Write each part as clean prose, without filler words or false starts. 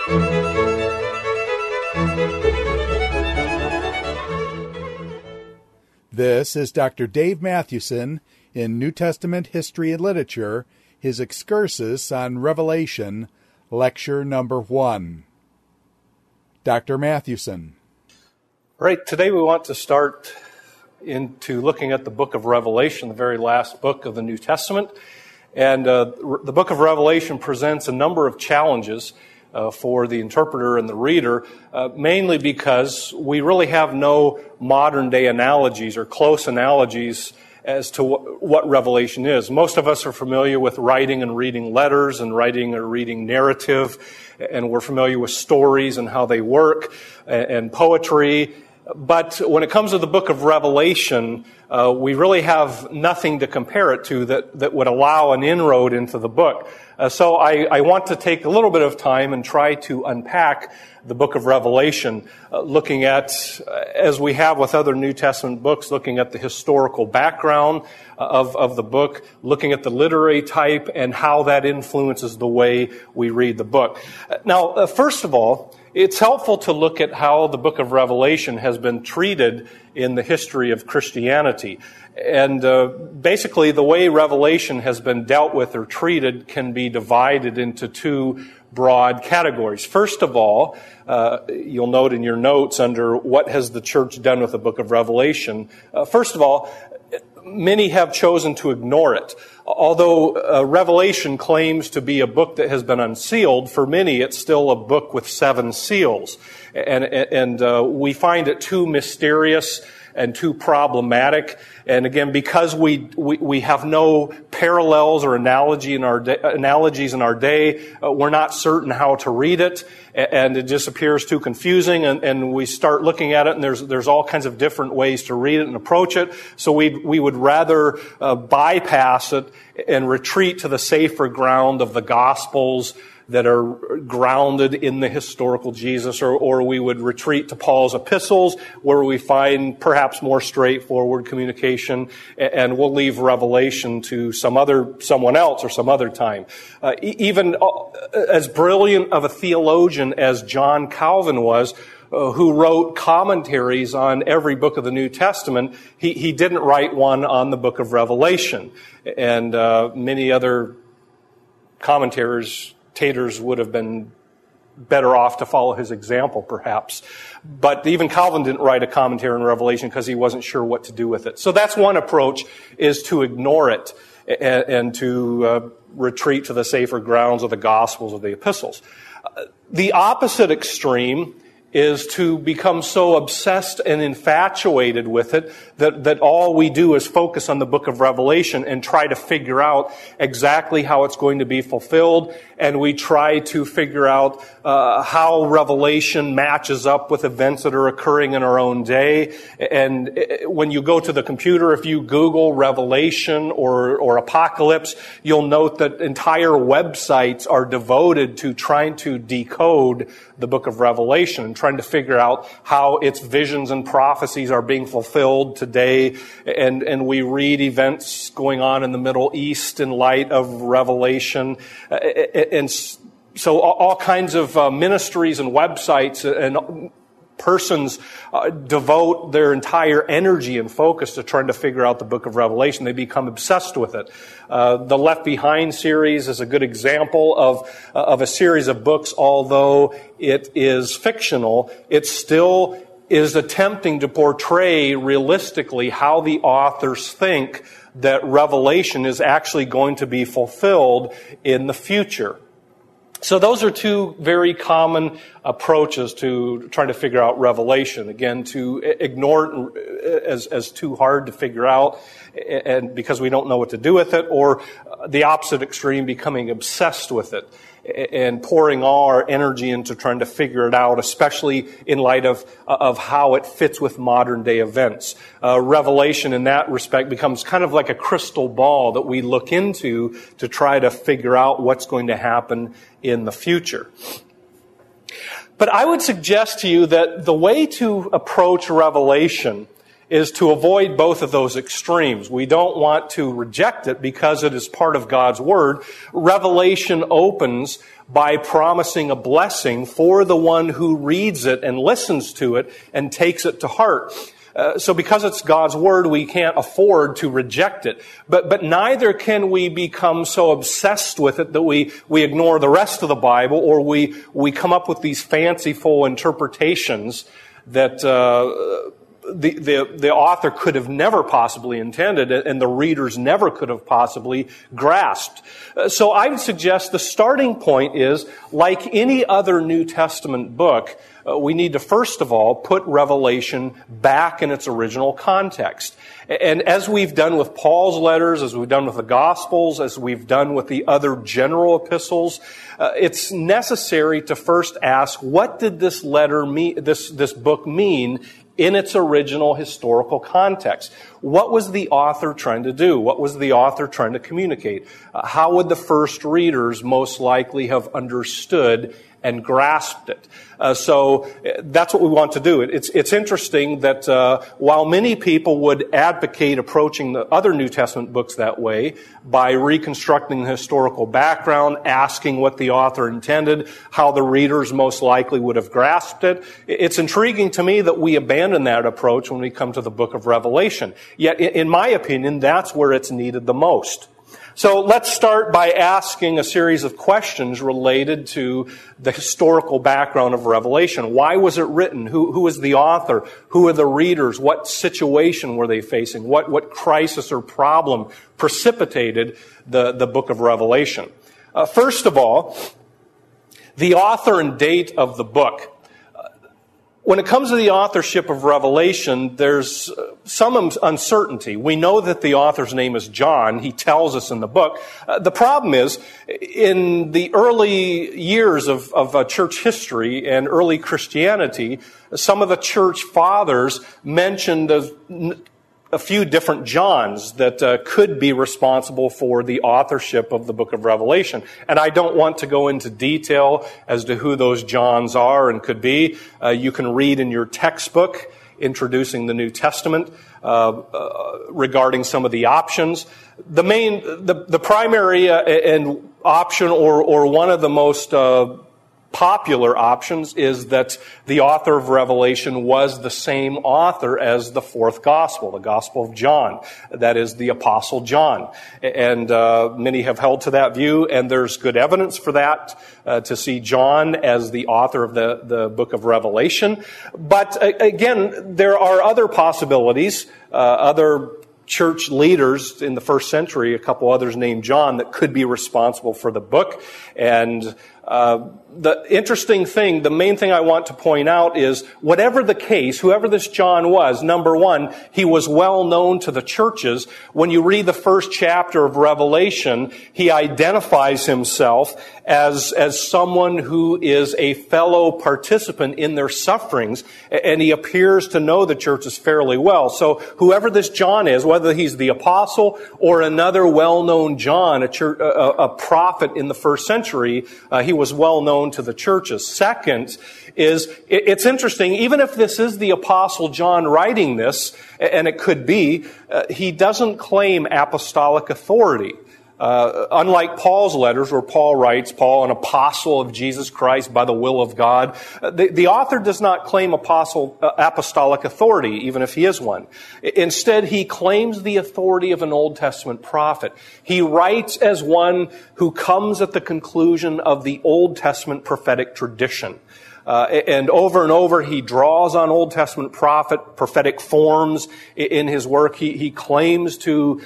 This is Dr. Dave Mathewson in New Testament History and Literature, his excursus on Revelation, lecture number 1. Dr. Mathewson. Right, today we want to start into looking at the book of Revelation, the very last book of the New Testament. And the book of Revelation presents a number of challenges for the interpreter and the reader, mainly because we really have no modern-day analogies or close analogies as to what Revelation is. Most of us are familiar with writing and reading letters and writing or reading narrative, and we're familiar with stories and how they work, and poetry. But when it comes to the book of Revelation, we really have nothing to compare it to that would allow an inroad into the book. So I want to take a little bit of time and try to unpack the book of Revelation, looking at, as we have with other New Testament books, looking at the historical background of the book, looking at the literary type and how that influences the way we read the book. Now, first of all, it's helpful to look at how the book of Revelation has been treated in the history of Christianity. And basically, the way Revelation has been dealt with or treated can be divided into two broad categories. First of all, you'll note in your notes under what has the church done with the book of Revelation. First of all, many have chosen to ignore it. Although Revelation claims to be a book that has been unsealed, for many it's still a book with 7 seals. And we find it too mysterious and too problematic. And again, because we have no parallels or analogies in our day, we're not certain how to read it, and it just appears too confusing. And we start looking at it, and there's all kinds of different ways to read it and approach it. So we would rather bypass it and retreat to the safer ground of the Gospels that are grounded in the historical Jesus, or we would retreat to Paul's epistles, where we find perhaps more straightforward communication, and we'll leave Revelation to someone else or some other time. Even as brilliant of a theologian as John Calvin was, who wrote commentaries on every book of the New Testament, he didn't write one on the book of Revelation. And many other commentators would have been better off to follow his example, perhaps. But even Calvin didn't write a commentary on Revelation because he wasn't sure what to do with it. So that's one approach, is to ignore it and to retreat to the safer grounds of the Gospels or the epistles. The opposite extreme is to become so obsessed and infatuated with it that all we do is focus on the book of Revelation and try to figure out exactly how it's going to be fulfilled, and we try to figure out how Revelation matches up with events that are occurring in our own day. And when you go to the computer, if you Google Revelation or Apocalypse, you'll note that entire websites are devoted to trying to decode the book of Revelation and trying to figure out how its visions and prophecies are being fulfilled today. And we read events going on in the Middle East in light of Revelation. And so all kinds of ministries and websites and persons devote their entire energy and focus to trying to figure out the book of Revelation. They become obsessed with it. The Left Behind series is a good example of a series of books. Although it is fictional, it still is attempting to portray realistically how the authors think that Revelation is actually going to be fulfilled in the future. So those are two very common approaches to trying to figure out Revelation. Again, to ignore it as too hard to figure out, and because we don't know what to do with it, or the opposite extreme, becoming obsessed with it and pouring all our energy into trying to figure it out, especially in light of how it fits with modern day events. Revelation in that respect becomes kind of like a crystal ball that we look into to try to figure out what's going to happen in the future. But I would suggest to you that the way to approach Revelation is to avoid both of those extremes. We don't want to reject it because it is part of God's Word. Revelation opens by promising a blessing for the one who reads it and listens to it and takes it to heart. So because it's God's Word, we can't afford to reject it. But neither can we become so obsessed with it that we ignore the rest of the Bible, or we come up with these fanciful interpretations that the author could have never possibly intended, and the readers never could have possibly grasped. So I would suggest the starting point is, like any other New Testament book, we need to first of all put Revelation back in its original context. And as we've done with Paul's letters, as we've done with the Gospels, as we've done with the other general epistles, it's necessary to first ask, what did this letter mean, this book mean in its original historical context? What was the author trying to do? What was the author trying to communicate? How would the first readers most likely have understood and grasped it? So that's what we want to do. It's interesting that while many people would advocate approaching the other New Testament books that way, by reconstructing the historical background, asking what the author intended, how the readers most likely would have grasped it, it's intriguing to me that we abandon that approach when we come to the book of Revelation. Yet, in my opinion, that's where it's needed the most. So let's start by asking a series of questions related to the historical background of Revelation. Why was it written? Who is the author? Who are the readers? What situation were they facing? What crisis or problem precipitated the book of Revelation? First of all, the author and date of the book. When it comes to the authorship of Revelation, there's some uncertainty. We know that the author's name is John. He tells us in the book. The problem is, in the early years of church history and early Christianity, some of the church fathers mentioned a few different Johns that could be responsible for the authorship of the book of Revelation. And I don't want to go into detail as to who those Johns are and could be. You can read in your textbook, Introducing the New Testament, regarding some of the options. The primary and option, or one of the most popular options, is that the author of Revelation was the same author as the fourth gospel, the Gospel of John. That is the Apostle John. And many have held to that view, and there's good evidence for that, to see John as the author of the book of Revelation. But again, there are other possibilities, other church leaders in the first century, a couple others named John, that could be responsible for the book. And the interesting thing, the main thing I want to point out is, whatever the case, whoever this John was, number one, he was well known to the churches. When you read the first chapter of Revelation, he identifies himself as someone who is a fellow participant in their sufferings, and he appears to know the churches fairly well. So whoever this John is, whether he's the apostle or another well-known John, a prophet in the first century, he was well known to the churches. Second is, it's interesting, even if this is the Apostle John writing this, and it could be, he doesn't claim apostolic authority. Unlike Paul's letters, where Paul writes, Paul, an apostle of Jesus Christ by the will of God, the author does not claim apostolic authority, even if he is one. Instead, he claims the authority of an Old Testament prophet. He writes as one who comes at the conclusion of the Old Testament prophetic tradition. And over he draws on Old Testament prophetic forms in his work. He claims to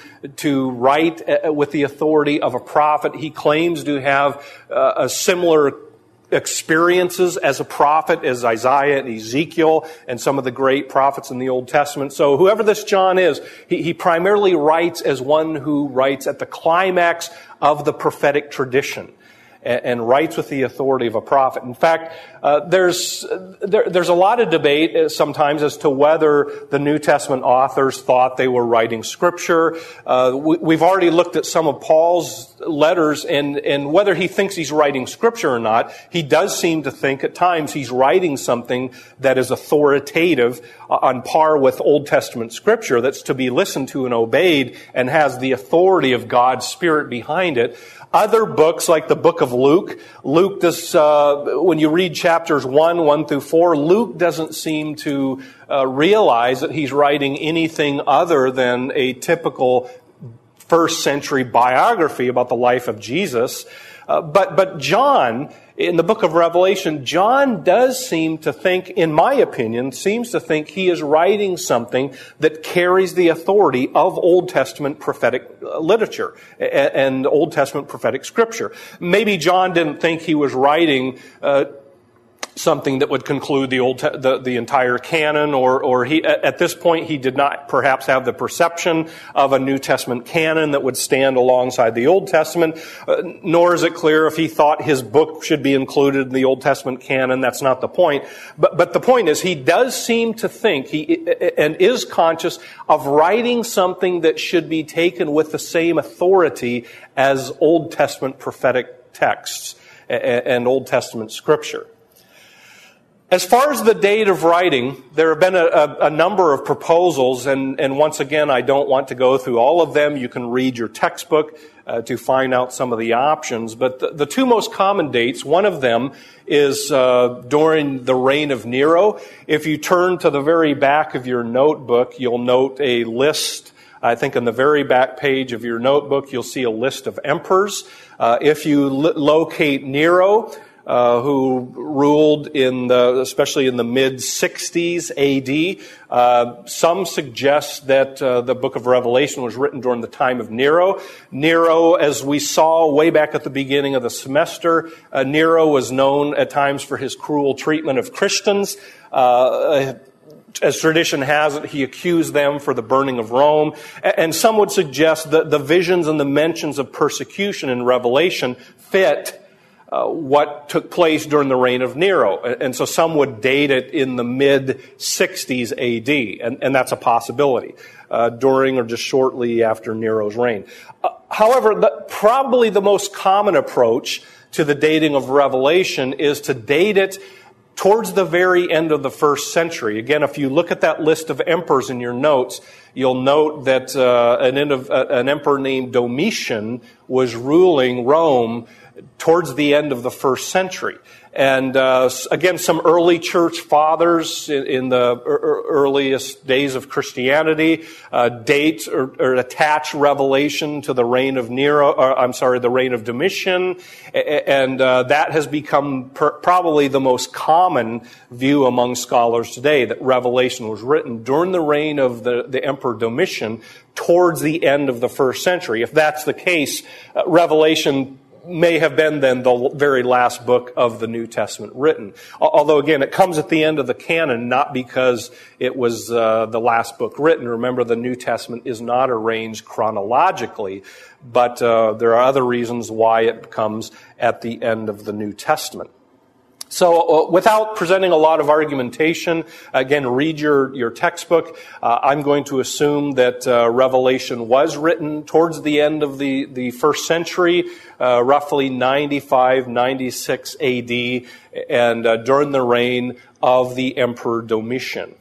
write with the authority of a prophet. He claims to have a similar experiences as a prophet as Isaiah and Ezekiel and some of the great prophets in the Old Testament. So whoever this John is, he primarily writes as one who writes at the climax of the prophetic tradition. and writes with the authority of a prophet. In fact, there's a lot of debate sometimes as to whether the New Testament authors thought they were writing Scripture. We've already looked at some of Paul's letters, and whether he thinks he's writing Scripture or not, he does seem to think at times he's writing something that is authoritative, on par with Old Testament Scripture, that's to be listened to and obeyed and has the authority of God's Spirit behind it. Other books, like the book of Luke does, when you read chapters 1 through 4, Luke doesn't seem to realize that he's writing anything other than a typical first century biography about the life of Jesus. But John, in the book of Revelation, John does seem to think, in my opinion, seems to think he is writing something that carries the authority of Old Testament prophetic literature and Old Testament prophetic scripture. Maybe John didn't think he was writing something that would conclude the entire canon, or he, at this point, he did not perhaps have the perception of a New Testament canon that would stand alongside the Old Testament, nor is it clear if he thought his book should be included in the Old Testament canon. That's not the point. But the point is, he does seem to think, and is conscious of writing something that should be taken with the same authority as Old Testament prophetic texts and Old Testament scripture. As far as the date of writing, there have been a number of proposals, and once again, I don't want to go through all of them. You can read your textbook to find out some of the options. But the two most common dates, one of them is during the reign of Nero. If you turn to the very back of your notebook, you'll note a list. I think on the very back page of your notebook, you'll see a list of emperors. If you locate Nero, who ruled especially in the mid-60s AD. Some suggest that the book of Revelation was written during the time of Nero. Nero, as we saw way back at the beginning of the semester, Nero was known at times for his cruel treatment of Christians. As tradition has it, he accused them for the burning of Rome. And some would suggest that the visions and the mentions of persecution in Revelation fit what took place during the reign of Nero. And so some would date it in the mid-60s AD, and that's a possibility, during or just shortly after Nero's reign. However, probably the most common approach to the dating of Revelation is to date it towards the very end of the first century. Again, if you look at that list of emperors in your notes, you'll note that an emperor named Domitian was ruling Rome towards the end of the first century. And again, some early church fathers in the earliest days of Christianity date or attach Revelation to the reign of the reign of Domitian, and that has become probably the most common view among scholars today, that Revelation was written during the reign of the Emperor Domitian towards the end of the first century. If that's the case, Revelation may have been then the very last book of the New Testament written. Although, again, it comes at the end of the canon, not because it was the last book written. Remember, the New Testament is not arranged chronologically, but there are other reasons why it comes at the end of the New Testament. So without presenting a lot of argumentation, again, read your textbook. I'm going to assume that Revelation was written towards the end of the first century, roughly 95, 96 AD, and during the reign of the Emperor Domitian.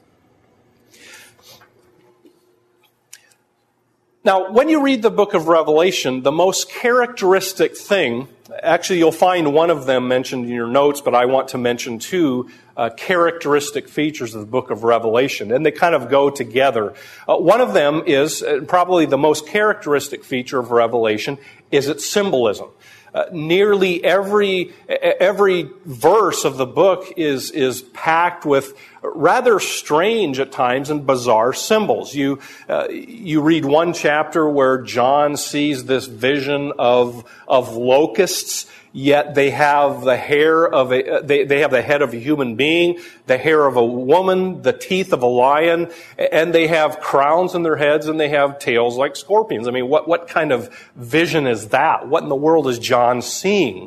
Now, when you read the book of Revelation, the most characteristic thing, actually you'll find one of them mentioned in your notes, but I want to mention two characteristic features of the book of Revelation, and they kind of go together. One of them is, probably the most characteristic feature of Revelation, is its symbolism. Nearly every verse of the book is packed with rather strange at times and bizarre symbols. You read one chapter where John sees this vision of locusts, yet they have the hair of they have the head of a human being, the hair of a woman, the teeth of a lion, and they have crowns in their heads and they have tails like scorpions. I mean, what kind of vision is that? What in the world is John seeing?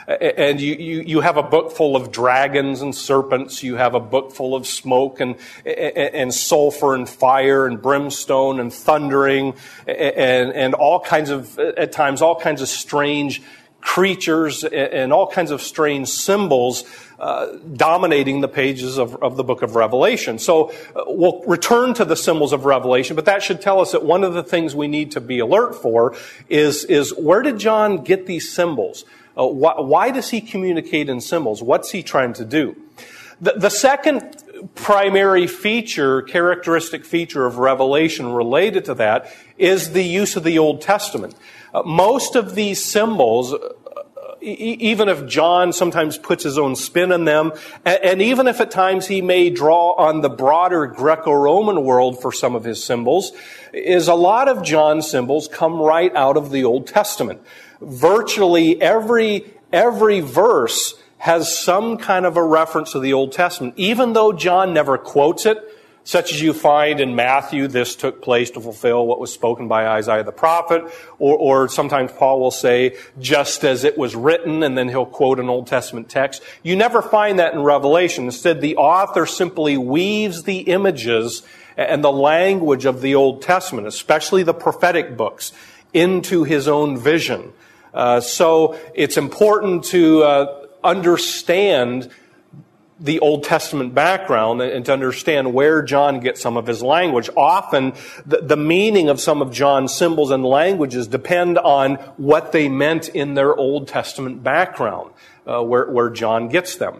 And you have a book full of dragons and serpents. You have a book full of smoke and sulfur and fire and brimstone and thundering and all kinds of, at times, all kinds of strange creatures and all kinds of strange symbols dominating the pages of the book of Revelation. So we'll return to the symbols of Revelation, but that should tell us that one of the things we need to be alert for is where did John get these symbols? Why does he communicate in symbols? What's he trying to do? The second primary characteristic feature of Revelation related to that is the use of the Old Testament. Most of these symbols, even if John sometimes puts his own spin on them, and even if at times he may draw on the broader Greco-Roman world for some of his symbols, is a lot of John's symbols come right out of the Old Testament. Virtually every verse has some kind of a reference to the Old Testament, even though John never quotes it, such as you find in Matthew, this took place to fulfill what was spoken by Isaiah the prophet, or sometimes Paul will say, just as it was written, and then he'll quote an Old Testament text. You never find that in Revelation. Instead, the author simply weaves the images and the language of the Old Testament, especially the prophetic books, into his own vision. So it's important to understand the Old Testament background and to understand where John gets some of his language. Often, the meaning of some of John's symbols and languages depend on what they meant in their Old Testament background, where John gets them.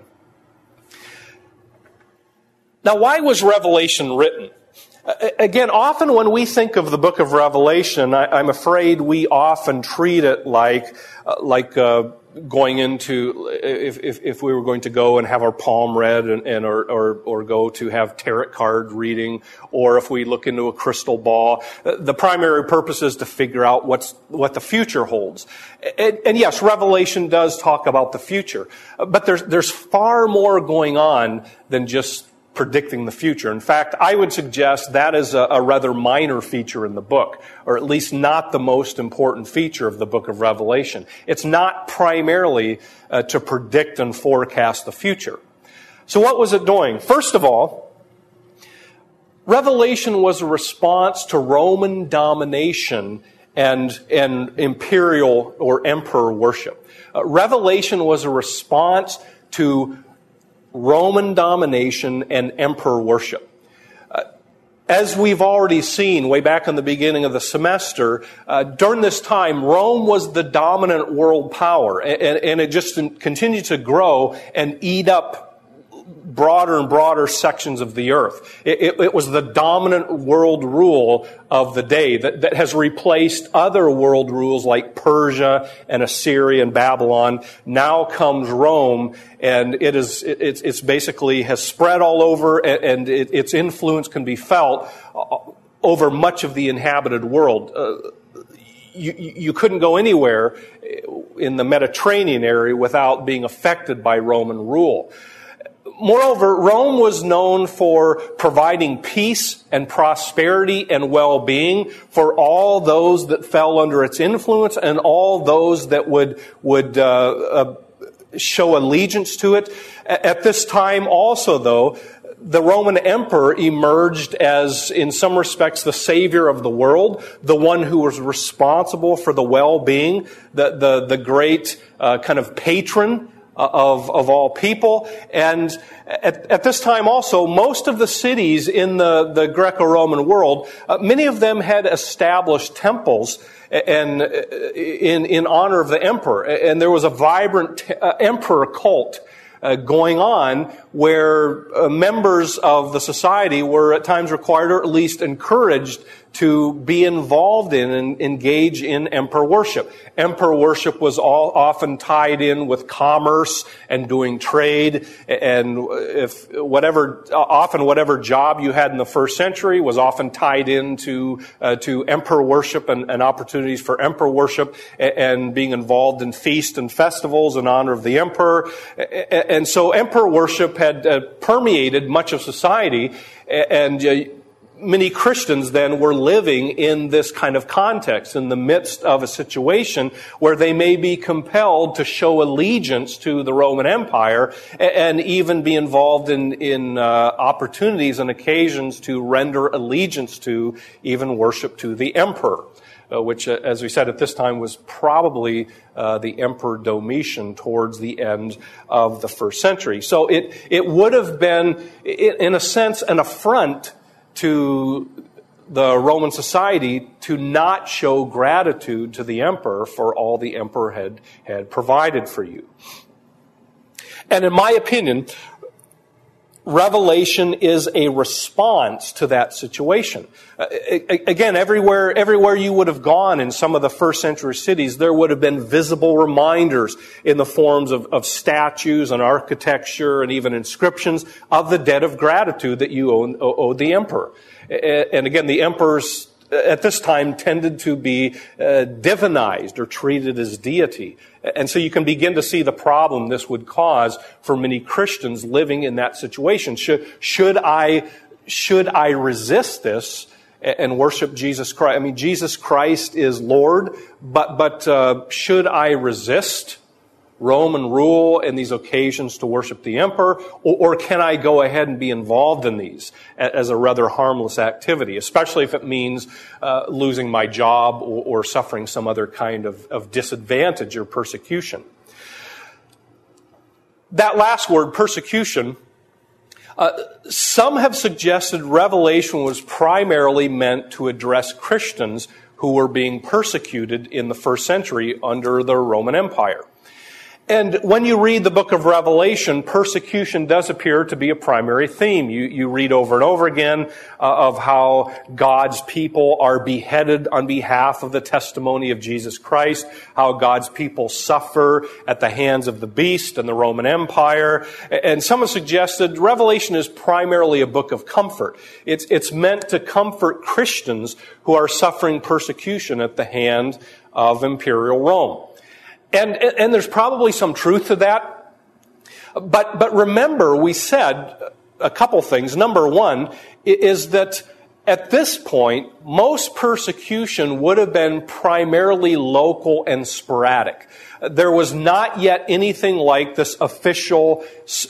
Now, why was Revelation written? Again, often when we think of the book of Revelation, I'm afraid we often treat it like going into, if we were going to go and have our palm read or go to have tarot card reading, or if we look into a crystal ball, the primary purpose is to figure out what the future holds. And yes, Revelation does talk about the future, but there's far more going on than just predicting the future. In fact, I would suggest that is a rather minor feature in the book, or at least not the most important feature of the book of Revelation. It's not primarily to predict and forecast the future. So what was it doing? First of all, Revelation was a response to Roman domination and imperial or emperor worship. Revelation was a response to Roman domination and emperor worship. As we've already seen way back in the beginning of the semester, during this time, Rome was the dominant world power, and it just continued to grow and eat up broader and broader sections of the earth. It was the dominant world rule of the day that has replaced other world rules like Persia and Assyria and Babylon. Now comes Rome, and it's basically has spread all over, and its influence can be felt over much of the inhabited world. You couldn't go anywhere in the Mediterranean area without being affected by Roman rule. Moreover, Rome was known for providing peace and prosperity and well-being for all those that fell under its influence and all those that would show allegiance to it. At this time also, though, the Roman emperor emerged as, in some respects, the savior of the world, the one who was responsible for the well-being, the great kind of patron of all people. And at this time also, most of the cities in the Greco-Roman world, many of them had established temples and in honor of the emperor. And there was a vibrant emperor cult going on where members of the society were at times required or at least encouraged to be involved in and engage in emperor worship. Emperor worship was often tied in with commerce and doing trade, and whatever job you had in the first century was often tied into to emperor worship and opportunities for emperor worship and being involved in feasts and festivals in honor of the emperor. And so emperor worship had permeated much of society, and many Christians then were living in this kind of context, in the midst of a situation where they may be compelled to show allegiance to the Roman Empire and even be involved in opportunities and occasions to render allegiance to, even worship to the emperor. Which, as we said at this time, was probably the Emperor Domitian towards the end of the first century. So it would have been, in a sense, an affront to the Roman society to not show gratitude to the emperor for all the emperor had provided for you. And in my opinion, Revelation is a response to that situation. Again, everywhere you would have gone in some of the first century cities, there would have been visible reminders in the forms of statues and architecture and even inscriptions of the debt of gratitude that you owed the emperor. And again, the emperors at this time tended to be divinized or treated as deity. And so you can begin to see the problem this would cause for many Christians living in that situation. Should I resist this and worship Jesus Christ? I mean, Jesus Christ is Lord, but should I resist Roman rule and these occasions to worship the emperor, or can I go ahead and be involved in these as a rather harmless activity, especially if it means losing my job or suffering some other kind of disadvantage or persecution? That last word, persecution, some have suggested Revelation was primarily meant to address Christians who were being persecuted in the first century under the Roman Empire. And when you read the book of Revelation, persecution does appear to be a primary theme. You read over and over again of how God's people are beheaded on behalf of the testimony of Jesus Christ, how God's people suffer at the hands of the beast and the Roman Empire. And some have suggested Revelation is primarily a book of comfort. It's meant to comfort Christians who are suffering persecution at the hand of imperial Rome. And there's probably some truth to that. But remember, we said a couple things. Number one is that at this point, most persecution would have been primarily local and sporadic. There was not yet anything like this officially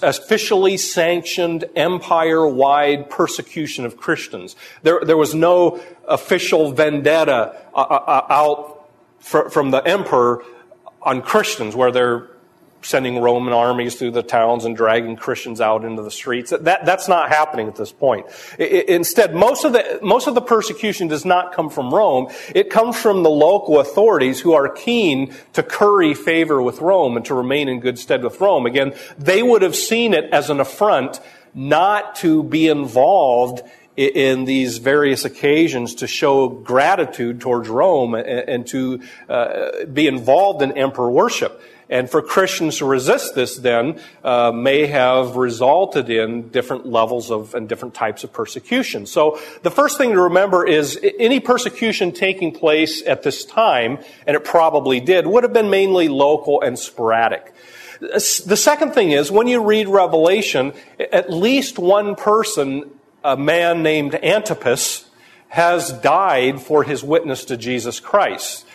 sanctioned empire-wide persecution of Christians. There was no official vendetta out from the emperor on Christians, where they're sending Roman armies through the towns and dragging Christians out into the streets. That's not happening at this point. Instead, most of the persecution does not come from Rome. It comes from the local authorities who are keen to curry favor with Rome and to remain in good stead with Rome. Again, they would have seen it as an affront not to be involved in these various occasions to show gratitude towards Rome and to be involved in emperor worship. And for Christians to resist this then may have resulted in different levels of and different types of persecution. So the first thing to remember is any persecution taking place at this time, and it probably did, would have been mainly local and sporadic. The second thing is, when you read Revelation, at least one person, a man named Antipas, has died for his witness to Jesus Christ.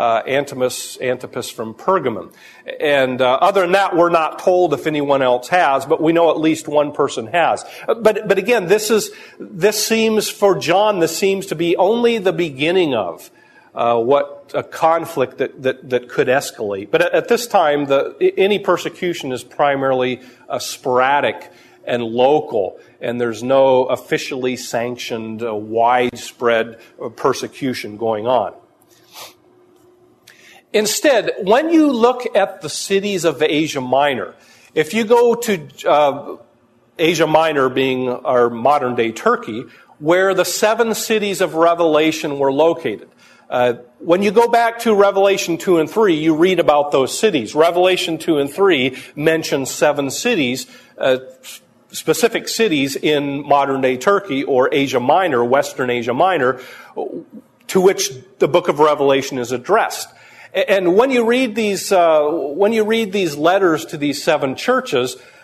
Antipas from Pergamum. And other than that, we're not told if anyone else has, but we know at least one person has. But again, this seems, for John, this seems to be only the beginning of what a conflict that could escalate. But at this time, any persecution is primarily sporadic and local, and there's no officially sanctioned widespread persecution going on. Instead, when you look at the cities of Asia Minor, if you go to Asia Minor being our modern-day Turkey, where the 7 cities of Revelation were located, when you go back to Revelation 2 and 3, you read about those cities. Revelation 2 and 3 mention 7 cities, specific cities in modern-day Turkey or Asia Minor, Western Asia Minor, to which the book of Revelation is addressed. And when you read these letters to these 7 churches,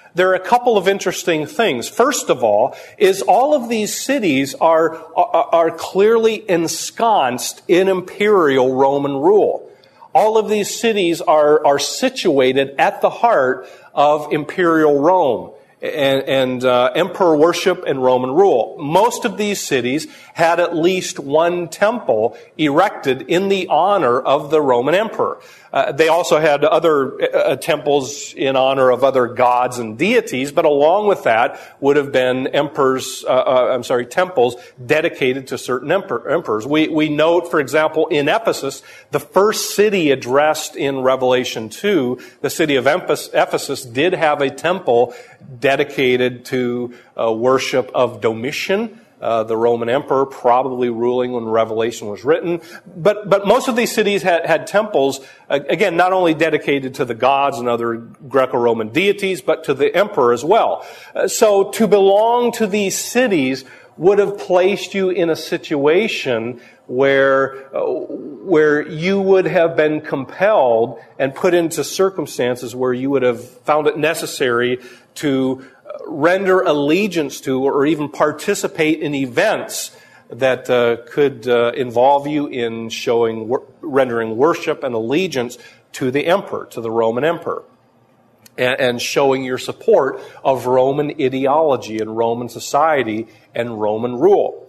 there are a couple of interesting things. First of all, is all of these cities are clearly ensconced in imperial Roman rule. All of these cities are situated at the heart of imperial Rome and emperor worship and Roman rule. Most of these cities had at least one temple erected in the honor of the Roman emperor. They also had other temples in honor of other gods and deities, but along with that would have been temples dedicated to certain emperors. We note, for example, in Ephesus, the first city addressed in Revelation 2, the city of Ephesus did have a temple dedicated to worship of Domitian, the Roman emperor, probably ruling when Revelation was written. But most of these cities had temples, again, not only dedicated to the gods and other Greco-Roman deities, but to the emperor as well. So to belong to these cities would have placed you in a situation where you would have been compelled and put into circumstances where you would have found it necessary to render allegiance to or even participate in events that could involve you in rendering worship and allegiance to the emperor, to the Roman emperor, and showing your support of Roman ideology and Roman society and Roman rule.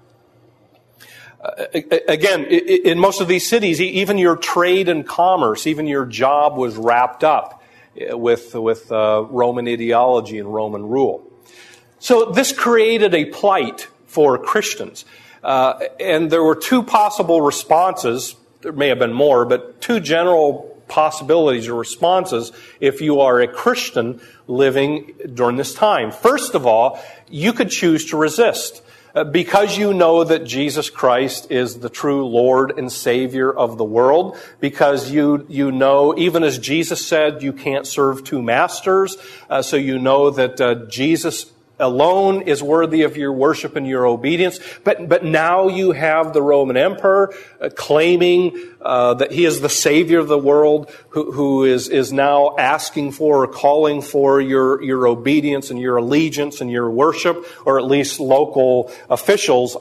Again, in most of these cities, even your trade and commerce, even your job was wrapped up with Roman ideology and Roman rule. So this created a plight for Christians. And there were two possible responses. There may have been more, but two general possibilities or responses if you are a Christian living during this time. First of all, you could choose to resist. Because you know that Jesus Christ is the true Lord and Savior of the world, because you know, even as Jesus said, you can't serve two masters, so you know that Jesus alone is worthy of your worship and your obedience. But now you have the Roman emperor claiming that he is the Savior of the world, who is now asking for or calling for your obedience and your allegiance and your worship, or at least local officials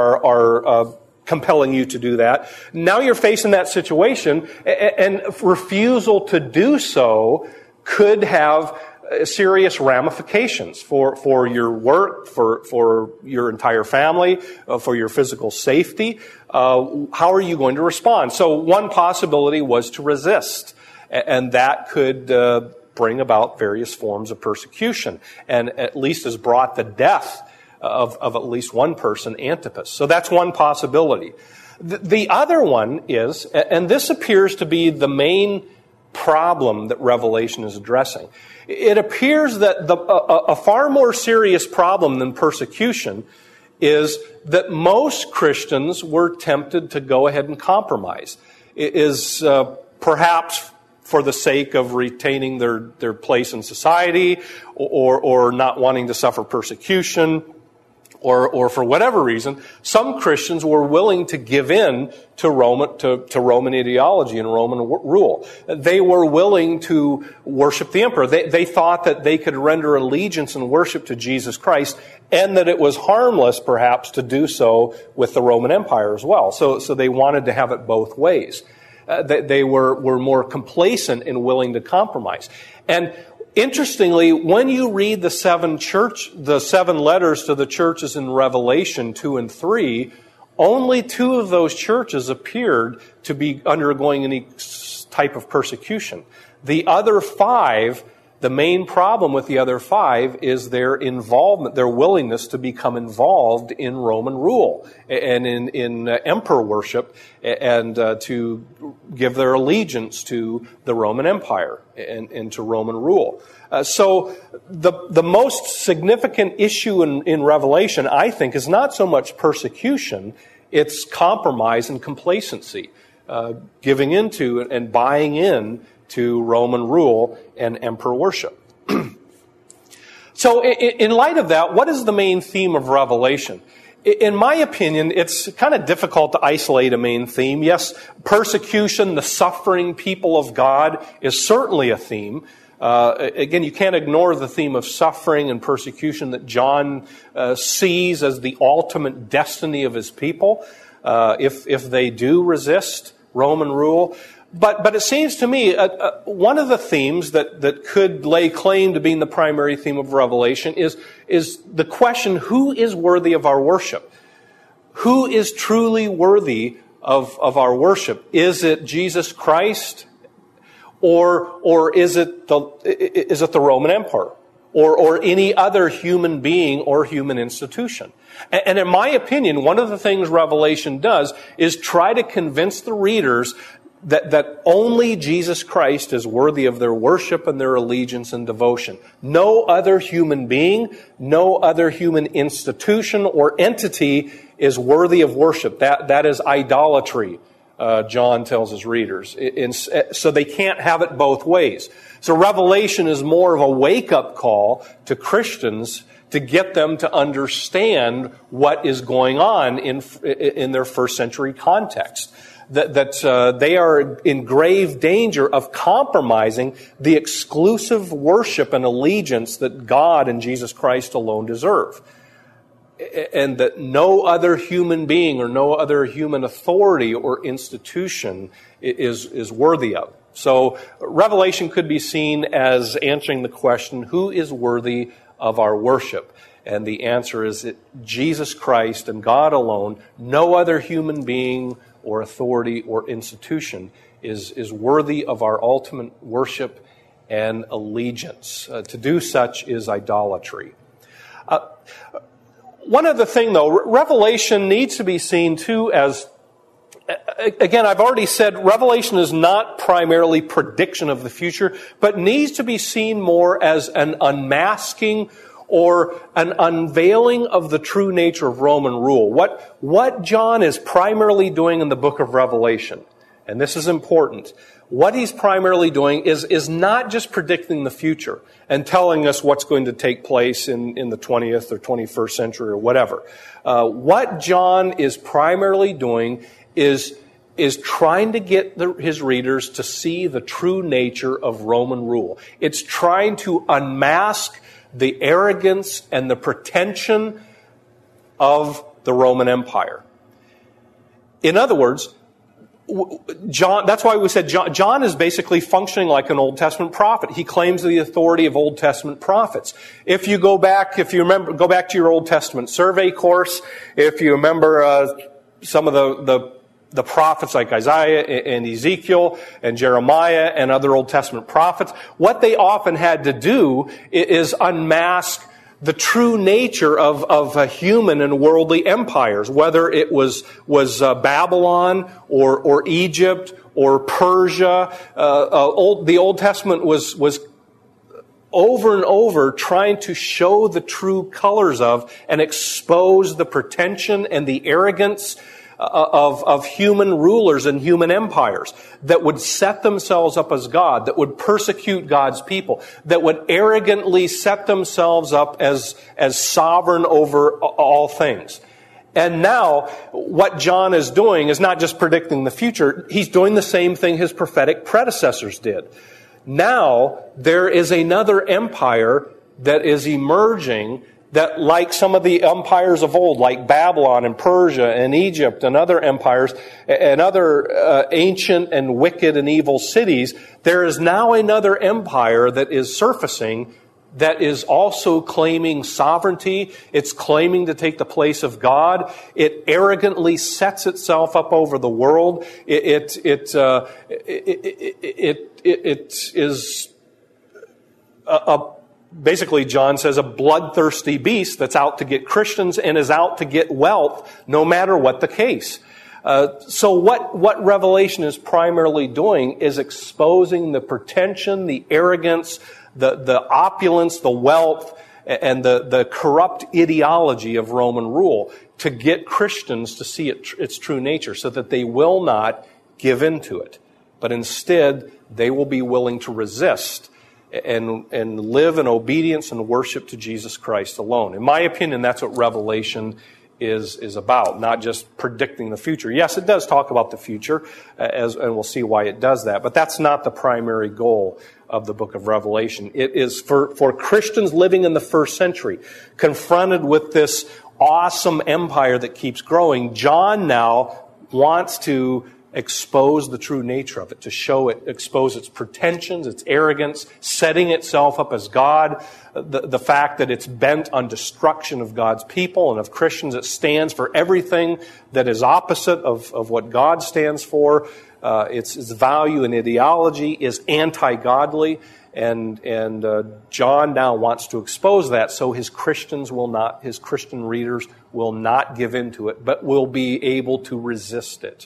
are compelling you to do that. Now you're facing that situation, and refusal to do so could have serious ramifications for your work, for your entire family, for your physical safety. How are you going to respond? So one possibility was to resist, and that could bring about various forms of persecution, and at least has brought the death of at least one person, Antipas. So that's one possibility. The other one is, and this appears to be the main problem that Revelation is addressing. It appears that a far more serious problem than persecution is that most Christians were tempted to go ahead and compromise. It is perhaps for the sake of retaining their place in society, or not wanting to suffer persecution, or for whatever reason, some Christians were willing to give in to Roman ideology and Roman rule. They were willing to worship the emperor. They thought that they could render allegiance and worship to Jesus Christ, and that it was harmless, perhaps, to do so with the Roman Empire as well. So they wanted to have it both ways. They were more complacent and willing to compromise. And interestingly, when you read the seven letters to the churches in Revelation 2 and 3, only 2 of those churches appeared to be undergoing any type of persecution. The other 5, the main problem with the other 5 is their involvement, their willingness to become involved in Roman rule and in emperor worship, and to give their allegiance to the Roman Empire and to Roman rule. So the most significant issue in Revelation, I think, is not so much persecution, it's compromise and complacency, giving into and buying in to Roman rule and emperor worship. So in light of that, what is the main theme of Revelation? In my opinion, it's kind of difficult to isolate a main theme. Yes, persecution, the suffering people of God, is certainly a theme. Again, you can't ignore the theme of suffering and persecution that John sees as the ultimate destiny of his people if they do resist Roman rule. But it seems to me one of the themes that could lay claim to being the primary theme of Revelation is the question, who is worthy of our worship? Who is truly worthy of our worship? Is it Jesus Christ? Or is it the Roman Empire? Or any other human being or human institution? And in my opinion, one of the things Revelation does is try to convince the readers that only Jesus Christ is worthy of their worship and their allegiance and devotion. No other human being, no other human institution or entity is worthy of worship. That is idolatry, John tells his readers. So they can't have it both ways. So Revelation is more of a wake-up call to Christians to get them to understand what is going on in their first century context. That they are in grave danger of compromising the exclusive worship and allegiance that God and Jesus Christ alone deserve. And that no other human being or no other human authority or institution is worthy of. So Revelation could be seen as answering the question, who is worthy of our worship? And the answer is that Jesus Christ and God alone, no other human being or authority or institution is worthy of our ultimate worship and allegiance. To do such is idolatry. One other thing, though, Revelation needs to be seen, too, as, again, I've already said Revelation is not primarily prediction of the future, but needs to be seen more as an unmasking or an unveiling of the true nature of Roman rule. What John is primarily doing in the book of Revelation, and this is important, what he's primarily doing is not just predicting the future and telling us what's going to take place in the 20th or 21st century or whatever. What John is primarily doing is trying to get his readers to see the true nature of Roman rule. It's trying to unmask the arrogance and the pretension of the Roman Empire. In other words, John, that's why we said John is basically functioning like an Old Testament prophet. He claims the authority of Old Testament prophets. If you remember, go back to your Old Testament survey course, if you remember some of the prophets like Isaiah and Ezekiel and Jeremiah and other Old Testament prophets, what they often had to do is unmask the true nature of human and worldly empires, whether it was Babylon or Egypt or Persia. The Old Testament was over and over trying to show the true colors of and expose the pretension and the arrogance of human rulers and human empires that would set themselves up as God, that would persecute God's people, that would arrogantly set themselves up as sovereign over all things. And now, what John is doing is not just predicting the future, he's doing the same thing his prophetic predecessors did. Now, there is another empire that is emerging that, like some of the empires of old, like Babylon and Persia and Egypt and other empires and other ancient and wicked and evil cities, there is now another empire that is surfacing that is also claiming sovereignty. It's claiming to take the place of God. It arrogantly sets itself up over the world. It is basically, John says, a bloodthirsty beast that's out to get Christians and is out to get wealth, no matter what the case. So what Revelation is primarily doing is exposing the pretension, the arrogance, the opulence, the wealth, and the corrupt ideology of Roman rule to get Christians to see its true nature so that they will not give in to it. But instead, they will be willing to resist and live in obedience and worship to Jesus Christ alone. In my opinion, that's what Revelation is about, not just predicting the future. Yes, it does talk about the future, and we'll see why it does that, but that's not the primary goal of the book of Revelation. It is for Christians living in the first century, confronted with this awesome empire that keeps growing. John now wants to expose the true nature of it, to show it, expose its pretensions, its arrogance, setting itself up as God, the fact that it's bent on destruction of God's people and of Christians. It stands for everything that is opposite of what God stands for. Its value and ideology is anti-godly, and John now wants to expose that so his Christian readers will not give in to it, but will be able to resist it.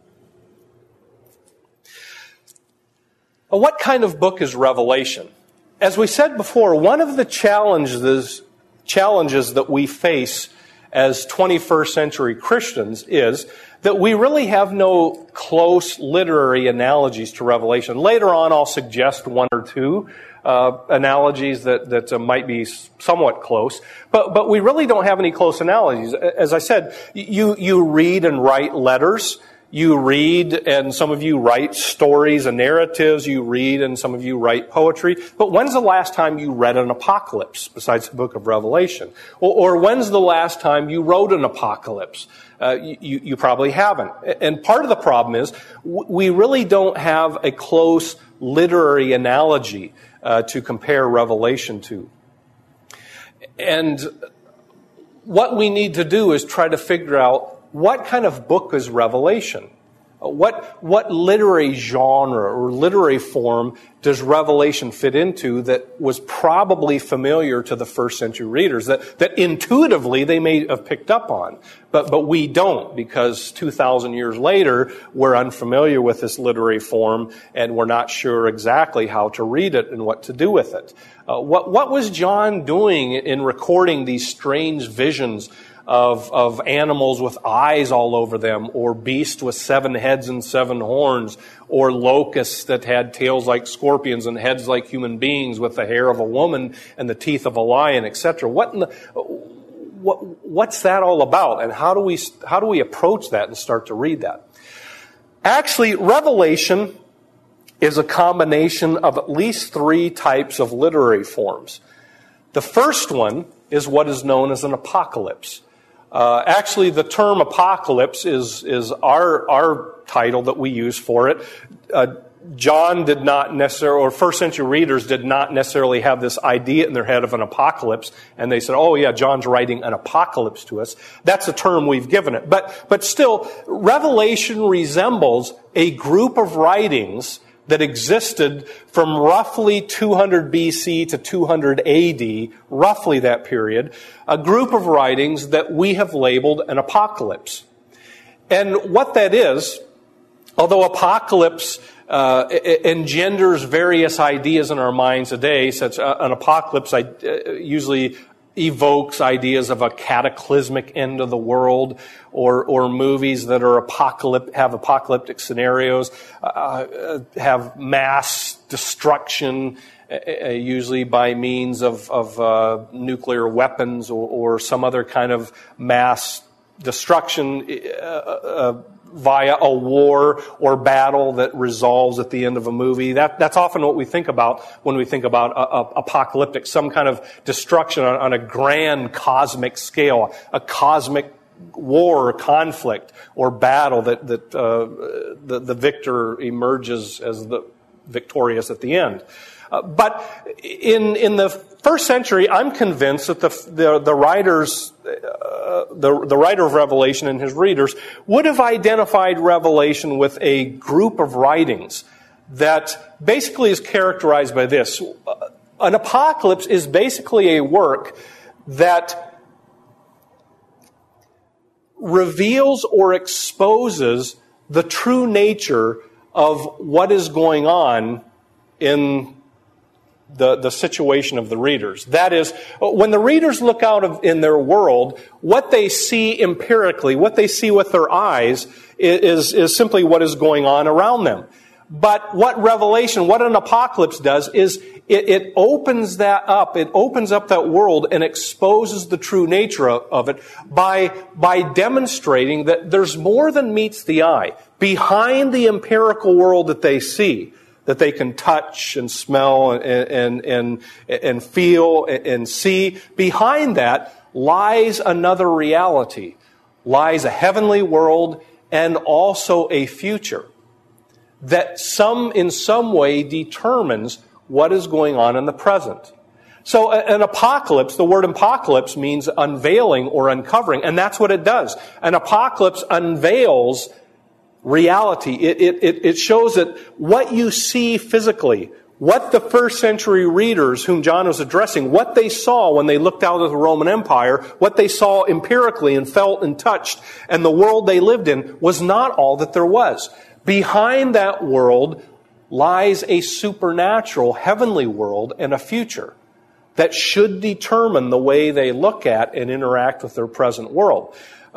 What kind of book is Revelation? As we said before, one of the challenges that we face as 21st century Christians is that we really have no close literary analogies to Revelation. Later on, I'll suggest one or two analogies that might be somewhat close, but we really don't have any close analogies. As I said, you read and write letters. You read, and some of you write stories and narratives. You read, and some of you write poetry. But when's the last time you read an apocalypse besides the book of Revelation? Or when's the last time you wrote an apocalypse? You probably haven't. And part of the problem is we really don't have a close literary analogy to compare Revelation to. And what we need to do is try to figure out what kind of book is Revelation? What literary genre or literary form does Revelation fit into that was probably familiar to the first century readers, that intuitively they may have picked up on, but we don't, because 2,000 years later we're unfamiliar with this literary form and we're not sure exactly how to read it and what to do with it. What was John doing in recording these strange visions of animals with eyes all over them, or beasts with 7 heads and 7 horns, or locusts that had tails like scorpions and heads like human beings with the hair of a woman and the teeth of a lion, etc.? What's that all about, and how do we approach that and start to read that? Actually, Revelation is a combination of at least 3 types of literary forms. The first one is what is known as an apocalypse. Actually, the term apocalypse is our title that we use for it. John did not necessarily, or first century readers did not necessarily have this idea in their head of an apocalypse, and they said, oh yeah, John's writing an apocalypse to us. That's a term we've given it. But still, Revelation resembles a group of writings that existed from roughly 200 BC to 200 AD, roughly that period, a group of writings that we have labeled an apocalypse. And what that is, although apocalypse engenders various ideas in our minds today, such an apocalypse usually evokes ideas of a cataclysmic end of the world, or movies that are have apocalyptic scenarios, have mass destruction, usually by means of nuclear weapons or some other kind of mass destruction via a war or battle that resolves at the end of a movie. That's often what we think about when we think about apocalyptic, some kind of destruction on a grand cosmic scale, a cosmic war or conflict or battle that the victor emerges as the victorious at the end. But in the first century, I'm convinced that the writers, the writer of Revelation and his readers would have identified Revelation with a group of writings that basically is characterized by this. An apocalypse is basically a work that reveals or exposes the true nature of what is going on in the situation of the readers. That is, when the readers look out in their world, what they see empirically, what they see with their eyes, is simply what is going on around them. But what an apocalypse does is it opens that up. It opens up that world and exposes the true nature of it by demonstrating that there's more than meets the eye. Behind the empirical world that they see, that they can touch and smell and feel and see. Behind that lies another reality, lies a heavenly world and also a future that in some way determines what is going on in the present. So an apocalypse, the word apocalypse means unveiling or uncovering, and that's what it does. An apocalypse unveils reality. It shows that what you see physically, what the first century readers whom John was addressing, what they saw when they looked out at the Roman Empire, what they saw empirically and felt and touched, and the world they lived in was not all that there was. Behind that world lies a supernatural, heavenly world and a future that should determine the way they look at and interact with their present world.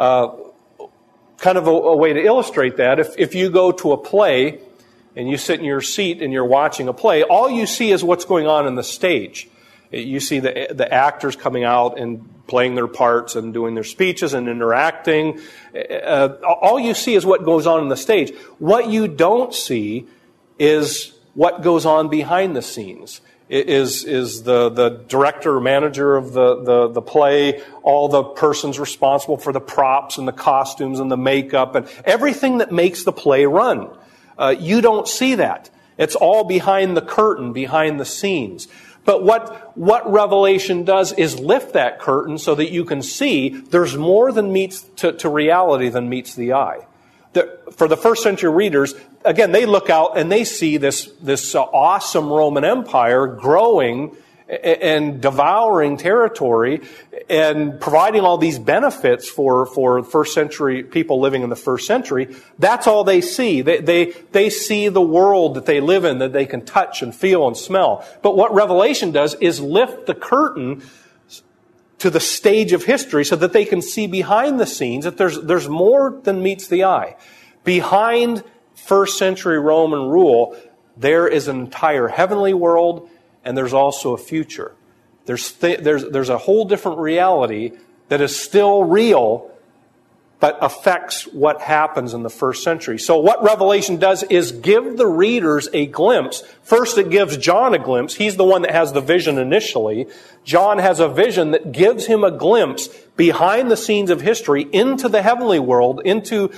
Kind of a way to illustrate that, if you go to a play and you sit in your seat and you're watching a play, all you see is what's going on in the stage. You see the actors coming out and playing their parts and doing their speeches and interacting. All you see is what goes on in the stage. What you don't see is what goes on behind the scenes. Is the director or manager of the play, all the persons responsible for the props and the costumes and the makeup and everything that makes the play run. You don't see that. It's all behind the curtain, behind the scenes. But what Revelation does is lift that curtain so that you can see there's more than meets to reality than meets the eye. For the first century readers, again, they look out and they see this awesome Roman Empire growing and devouring territory and providing all these benefits for first century people living in the first century. That's all they see. They see the world that they live in, that they can touch and feel and smell. But what Revelation does is lift the curtain to the stage of history so that they can see behind the scenes that there's more than meets the eye. Behind first century Roman rule, there is an entire heavenly world and there's also a future. There's a whole different reality that is still real but affects what happens in the first century. So what Revelation does is give the readers a glimpse. First, it gives John a glimpse. He's the one that has the vision initially. John has a vision that gives him a glimpse behind the scenes of history into the heavenly world, into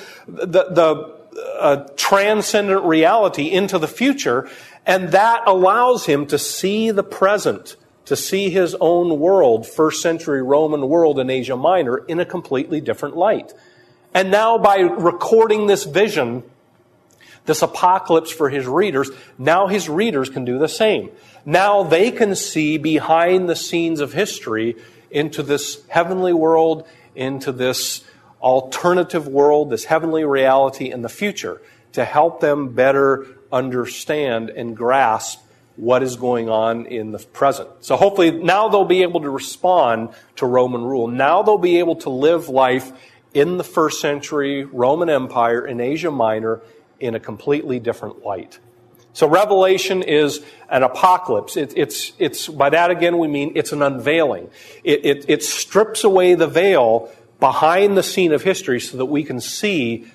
the transcendent reality, into the future. And that allows him to see the present, to see his own world, first century Roman world in Asia Minor, in a completely different light. And now by recording this vision, this apocalypse for his readers, now his readers can do the same. Now they can see behind the scenes of history into this heavenly world, into this alternative world, this heavenly reality in the future, to help them better understand and grasp what is going on in the present. So hopefully now they'll be able to respond to Roman rule. Now they'll be able to live life in the first century Roman Empire in Asia Minor in a completely different light. So Revelation is an apocalypse. It's by that again we mean it's an unveiling. It strips away the veil behind the scene of history so that we can see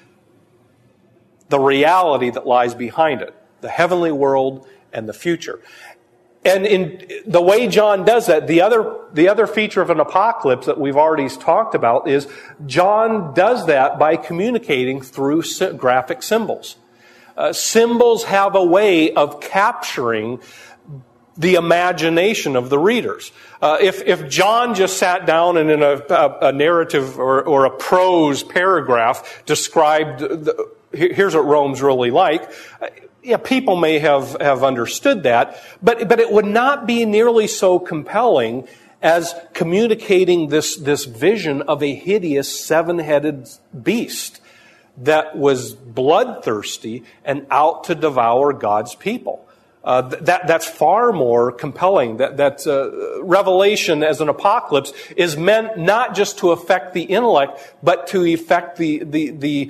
the reality that lies behind it, the heavenly world and the future. And in the way John does that, the other feature of an apocalypse that we've already talked about is John does that by communicating through graphic symbols. Symbols have a way of capturing the imagination of the readers. If John just sat down and in a narrative or a prose paragraph described here's what Rome's really like, yeah, people may have understood that, but it would not be nearly so compelling as communicating this vision of a hideous seven-headed beast that was bloodthirsty and out to devour God's people. That's far more compelling. That Revelation as an apocalypse is meant not just to affect the intellect, but to affect the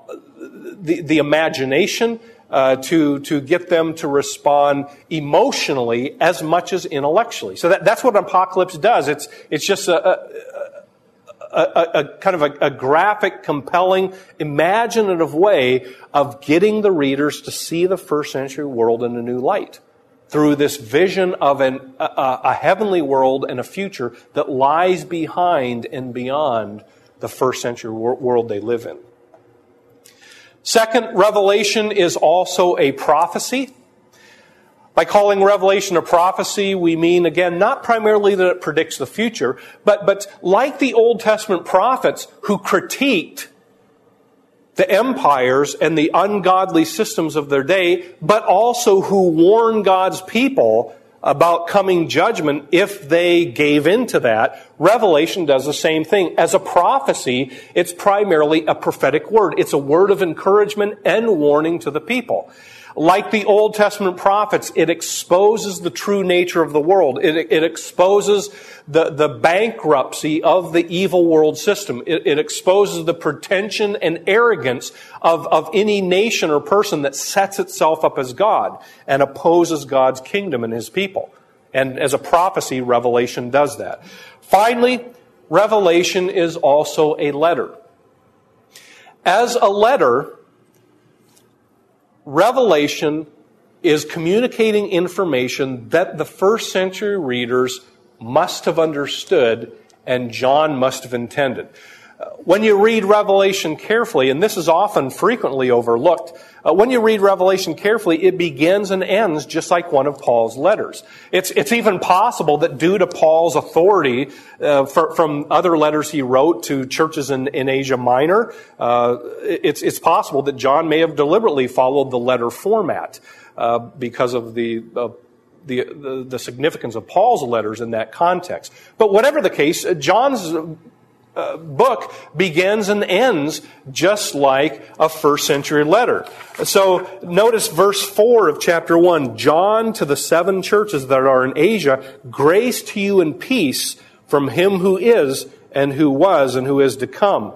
imagination, to get them to respond emotionally as much as intellectually. So that's what an apocalypse does. It's just a graphic, compelling, imaginative way of getting the readers to see the first century world in a new light through this vision of a heavenly world and a future that lies behind and beyond the first century world they live in. Second, Revelation is also a prophecy. By calling Revelation a prophecy, we mean, again, not primarily that it predicts the future, but like the Old Testament prophets who critiqued the empires and the ungodly systems of their day, but also who warned God's people about coming judgment if they gave in to that, Revelation does the same thing. As a prophecy, it's primarily a prophetic word. It's a word of encouragement and warning to the people. Like the Old Testament prophets, it exposes the true nature of the world. It exposes the bankruptcy of the evil world system. It exposes the pretension and arrogance of any nation or person that sets itself up as God and opposes God's kingdom and His people. And as a prophecy, Revelation does that. Finally, Revelation is also a letter. As a letter, Revelation is communicating information that the first century readers must have understood and John must have intended. When you read Revelation carefully, and this is often frequently overlooked, when you read Revelation carefully, it begins and ends just like one of Paul's letters. It's even possible that due to Paul's authority from other letters he wrote to churches in Asia Minor, it's possible that John may have deliberately followed the letter format because of the significance of Paul's letters in that context. But whatever the case, John's book begins and ends just like a first century letter. So notice verse 4 of chapter 1. John, to the 7 churches that are in Asia, grace to you and peace from Him who is and who was and who is to come.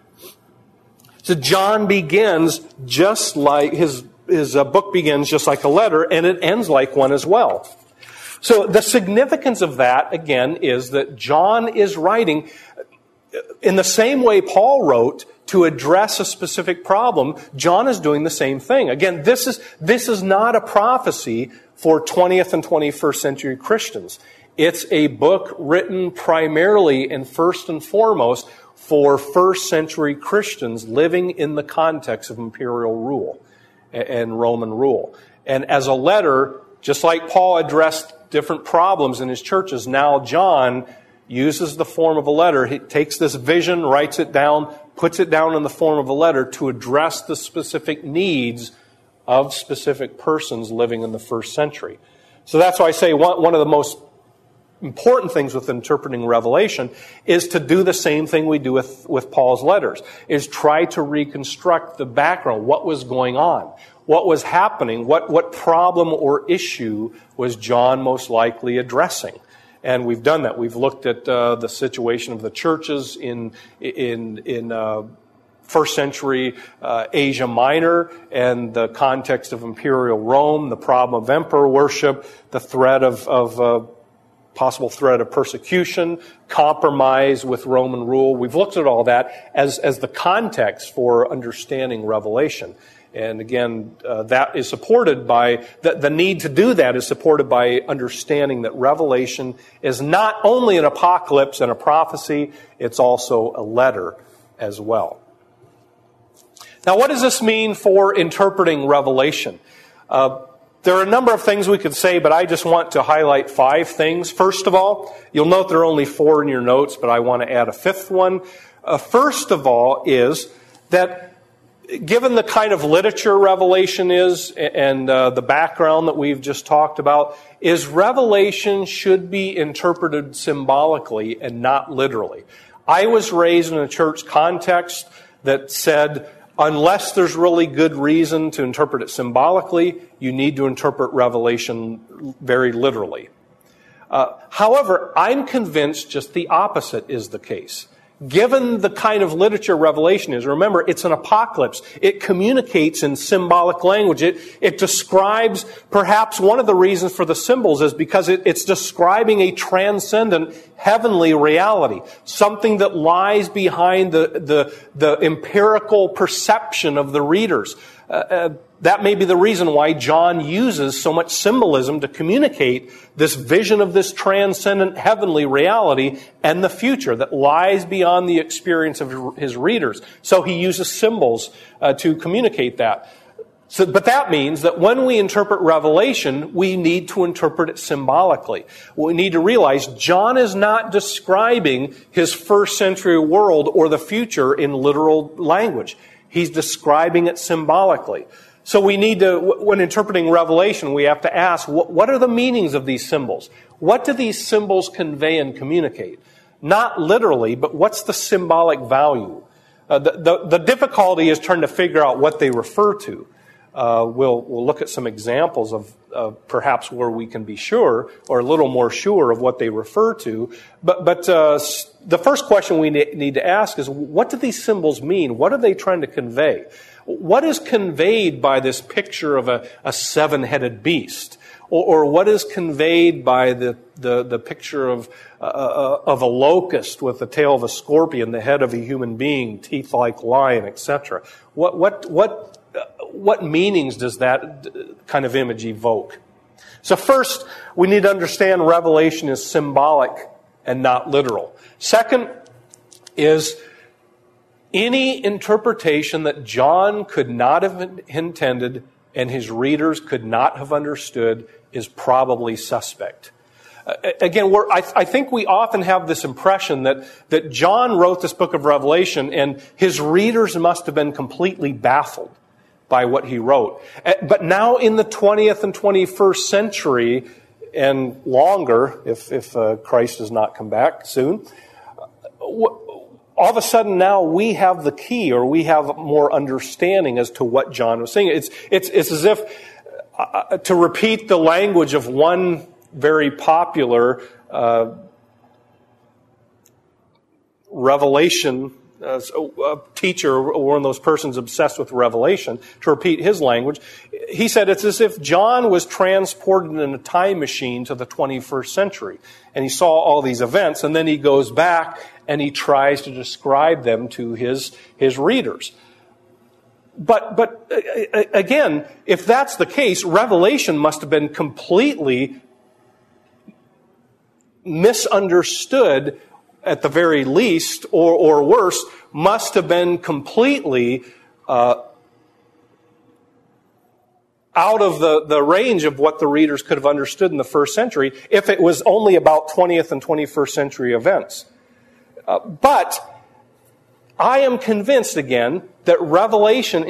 So John begins just like his book begins just like a letter, and it ends like one as well. So the significance of that, again, is that John is writing in the same way Paul wrote to address a specific problem. John is doing the same thing. Again, this is not a prophecy for 20th and 21st century Christians. It's a book written primarily and first and foremost for first century Christians living in the context of imperial rule and Roman rule. And as a letter, just like Paul addressed different problems in his churches, now John uses the form of a letter. He takes this vision, writes it down, puts it down in the form of a letter to address the specific needs of specific persons living in the first century. So that's why I say one of the most important things with interpreting Revelation is to do the same thing we do with Paul's letters, is try to reconstruct the background, what was going on, what was happening, what problem or issue was John most likely addressing. And we've done that. We've looked at the situation of the churches in first century Asia Minor and the context of imperial Rome, the problem of emperor worship, the threat of possible threat of persecution, compromise with Roman rule. We've looked at all that as the context for understanding Revelation. And again, that is supported by, the need to do that is supported by understanding that Revelation is not only an apocalypse and a prophecy, it's also a letter as well. Now, what does this mean for interpreting Revelation? There are a number of things we could say, but I just want to highlight 5 things. First of all, you'll note there are only 4 in your notes, but I want to add a 5th one. First of all is that given the kind of literature Revelation is and the background that we've just talked about, is Revelation should be interpreted symbolically and not literally. I was raised in a church context that said, unless there's really good reason to interpret it symbolically, you need to interpret Revelation very literally. However, I'm convinced just the opposite is the case. Given the kind of literature Revelation is, remember, it's an apocalypse. It communicates in symbolic language. It describes, perhaps one of the reasons for the symbols is because it's describing a transcendent heavenly reality, something that lies behind the empirical perception of the readers. That may be the reason why John uses so much symbolism to communicate this vision of this transcendent heavenly reality and the future that lies beyond the experience of his readers. So he uses symbols to communicate that. But that means that when we interpret Revelation, we need to interpret it symbolically. We need to realize John is not describing his first century world or the future in literal language. He's describing it symbolically. So we need to, when interpreting Revelation, we have to ask, what are the meanings of these symbols? What do these symbols convey and communicate? Not literally, but what's the symbolic value? The difficulty is trying to figure out what they refer to. We'll look at some examples of perhaps where we can be sure, or a little more sure of what they refer to. But the first question we need to ask is, what do these symbols mean? What are they trying to convey? What is conveyed by this picture of a seven-headed beast? Or what is conveyed by the picture of a locust with the tail of a scorpion, the head of a human being, teeth like lion, etc.? What meanings does that kind of image evoke? So first, we need to understand Revelation is symbolic and not literal. Second is any interpretation that John could not have intended and his readers could not have understood is probably suspect. Again, I think we often have this impression that John wrote this book of Revelation and his readers must have been completely baffled by what he wrote. But now in the 20th and 21st century and longer, if Christ does not come back soon, all of a sudden now we have the key, or we have more understanding as to what John was saying. It's as if, to repeat the language of one very popular Revelation a teacher or one of those persons obsessed with Revelation, to repeat his language, he said it's as if John was transported in a time machine to the 21st century. And he saw all these events, and then he goes back and he tries to describe them to his readers. But again, if that's the case, Revelation must have been completely misunderstood at the very least, or worse, must have been completely out of the range of what the readers could have understood in the first century if it was only about 20th and 21st century events. But I am convinced again that Revelation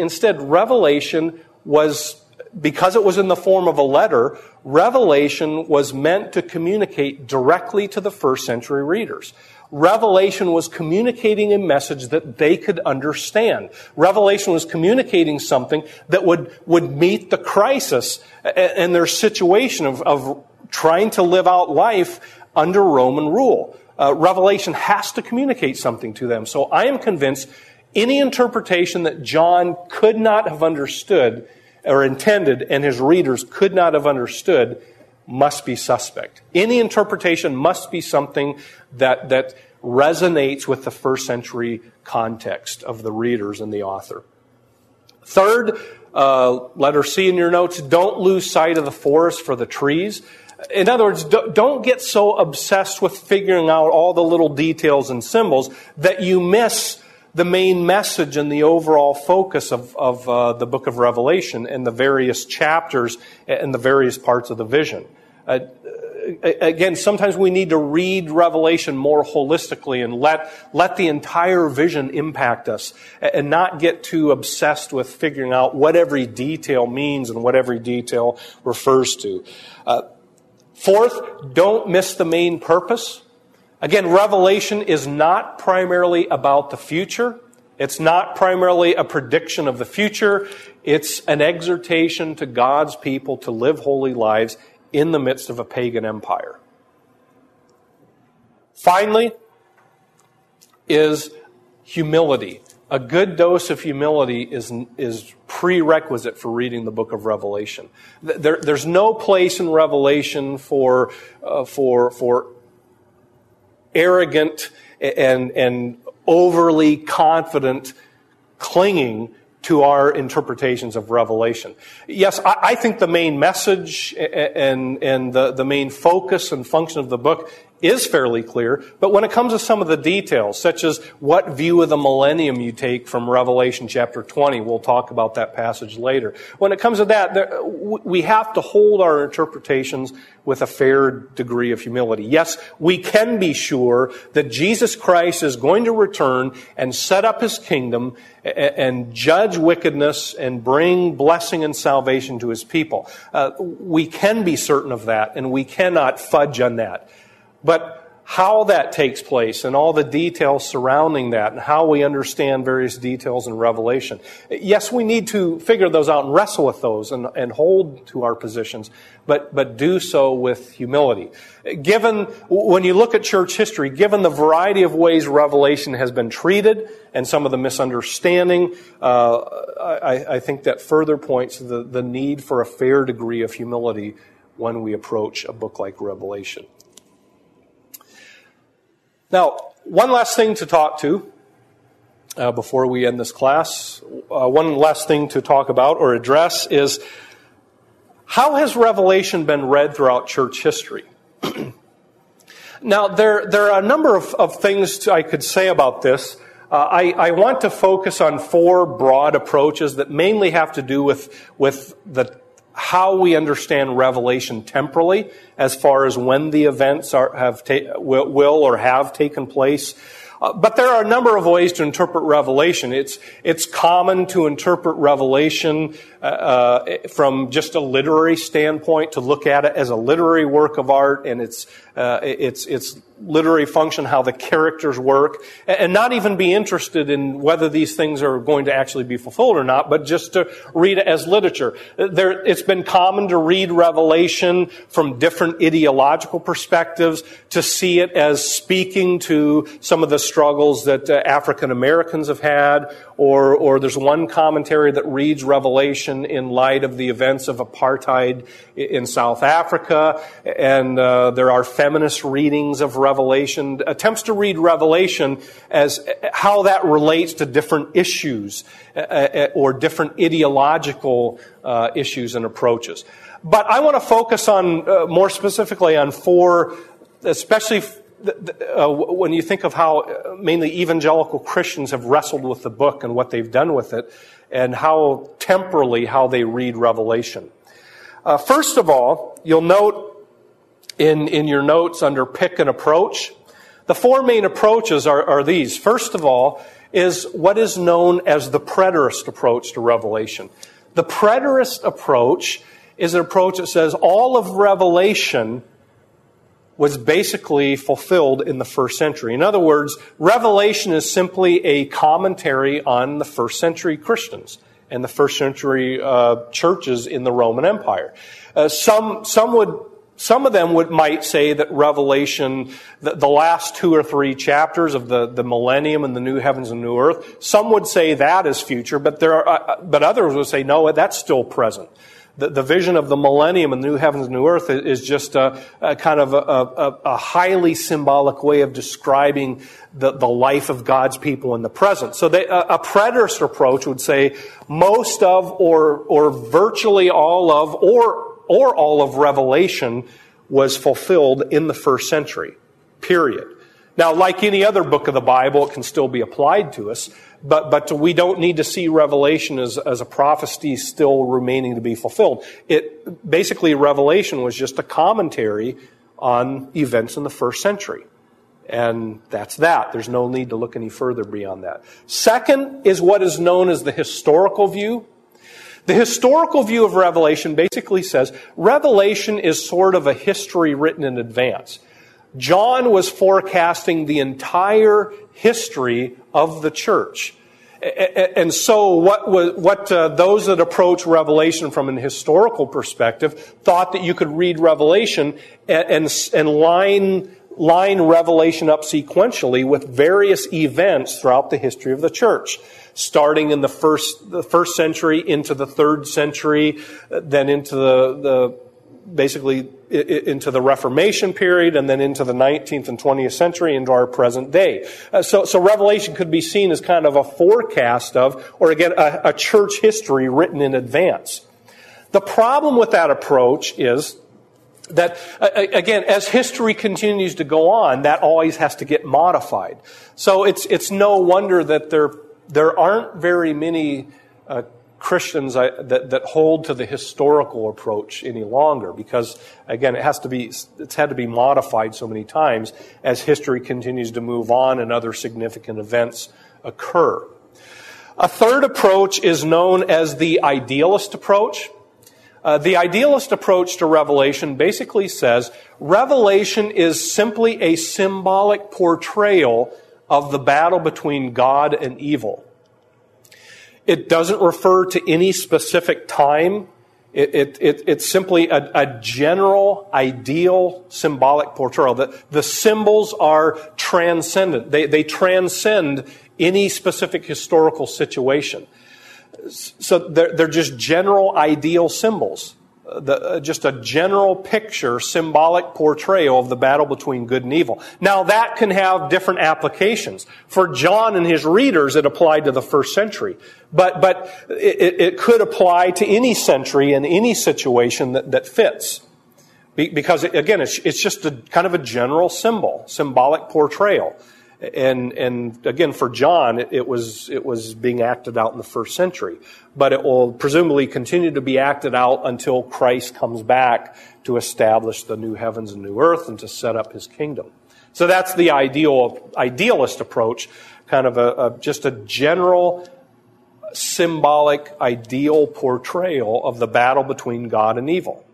was, because it was in the form of a letter, Revelation was meant to communicate directly to the first century readers. Revelation was communicating a message that they could understand. Revelation was communicating something that would meet the crisis and their situation of trying to live out life under Roman rule. Revelation has to communicate something to them. So I am convinced any interpretation that John could not have understood or intended and his readers could not have understood must be suspect. Any interpretation must be something that resonates with the first century context of the readers and the author. Third, letter C in your notes, don't lose sight of the forest for the trees. In other words, don't get so obsessed with figuring out all the little details and symbols that you miss the main message and the overall focus of the book of Revelation and the various chapters and the various parts of the vision. Again, sometimes we need to read Revelation more holistically and let the entire vision impact us and not get too obsessed with figuring out what every detail means and what every detail refers to. Fourth, don't miss the main purpose. Again, Revelation is not primarily about the future. It's not primarily a prediction of the future. It's an exhortation to God's people to live holy lives in the midst of a pagan empire. Finally, is humility. A good dose of humility is prerequisite for reading the book of Revelation. There's no place in Revelation for arrogant and overly confident clinging to our interpretations of Revelation. Yes, I think the main message and the main focus and function of the book is fairly clear, but when it comes to some of the details, such as what view of the millennium you take from Revelation chapter 20, we'll talk about that passage later. When it comes to that, we have to hold our interpretations with a fair degree of humility. Yes, we can be sure that Jesus Christ is going to return and set up His kingdom and judge wickedness and bring blessing and salvation to His people. We can be certain of that, and we cannot fudge on that. But how that takes place and all the details surrounding that and how we understand various details in Revelation, yes, we need to figure those out and wrestle with those and hold to our positions, but do so with humility. When you look at church history, given the variety of ways Revelation has been treated and some of the misunderstanding, I think that further points to the need for a fair degree of humility when we approach a book like Revelation. Now, one last thing to talk to before we end this class. One last thing to talk about or address is how has Revelation been read throughout church history? Now, there are a number of things I could say about this. I want to focus on four broad approaches that mainly have to do with how we understand Revelation temporally, as far as when the events will or have taken place. But there are a number of ways to interpret Revelation. It's common to interpret Revelation from just a literary standpoint, to look at it as a literary work of art and its literary function, how the characters work, and not even be interested in whether these things are going to actually be fulfilled or not, but just to read it as literature. It's been common to read Revelation from different ideological perspectives, to see it as speaking to some of the struggles that African Americans have had, or there's one commentary that reads Revelation in light of the events of apartheid in South Africa, and there are feminist readings of Revelation, attempts to read Revelation as how that relates to different issues or different ideological issues and approaches. But I want to focus on more specifically on four, especially when you think of how mainly evangelical Christians have wrestled with the book and what they've done with it, and how temporally how they read Revelation. First of all, you'll note in your notes under pick and approach, the four main approaches are these. First of all is what is known as the preterist approach to Revelation. The preterist approach is an approach that says all of Revelation was basically fulfilled in the first century. In other words, Revelation is simply a commentary on the first century Christians and the first century churches in the Roman Empire. Some of them might say that Revelation, the last 2 or 3 chapters of the millennium and the new heavens and new earth, some would say that is future, but others would say no, that's still present. The vision of the millennium and the new heavens and new earth is just a kind of a highly symbolic way of describing the life of God's people in the present. So a preterist approach would say most of or virtually all of or all of Revelation was fulfilled in the first century, period. Now, like any other book of the Bible, it can still be applied to us, but we don't need to see Revelation as a prophecy still remaining to be fulfilled. Basically, Revelation was just a commentary on events in the first century. And that's that. There's no need to look any further beyond that. Second is what is known as the historical view. The historical view of Revelation basically says Revelation is sort of a history written in advance. John was forecasting the entire history of the church. And so what those that approach Revelation from an historical perspective thought that you could read Revelation and line line Revelation up sequentially with various events throughout the history of the church, starting in the first century into the 3rd century, then into basically into the Reformation period, and then into the 19th and 20th century, into our present day. So Revelation could be seen as kind of a forecast of, or again, a church history written in advance. The problem with that approach is that, again, as history continues to go on, that always has to get modified. So it's no wonder that there aren't very many Christians that hold to the historical approach any longer, because again, it's had to be modified so many times as history continues to move on and other significant events occur. A third approach is known as the idealist approach. The idealist approach to Revelation basically says Revelation is simply a symbolic portrayal of the battle between God and evil. It doesn't refer to any specific time. It's simply a general, ideal, symbolic portrayal. The symbols are transcendent. They transcend any specific historical situation. So they're just general, ideal symbols. Just a general picture, symbolic portrayal of the battle between good and evil. Now, that can have different applications. For John and his readers, it applied to the 1st century. But it could apply to any century and any situation that fits. Because, again, it's just a kind of a general symbolic portrayal. And again, for John, it was being acted out in the 1st century. But it will presumably continue to be acted out until Christ comes back to establish the new heavens and new earth and to set up his kingdom. So that's the idealist approach, kind of just a general, symbolic, ideal portrayal of the battle between God and evil.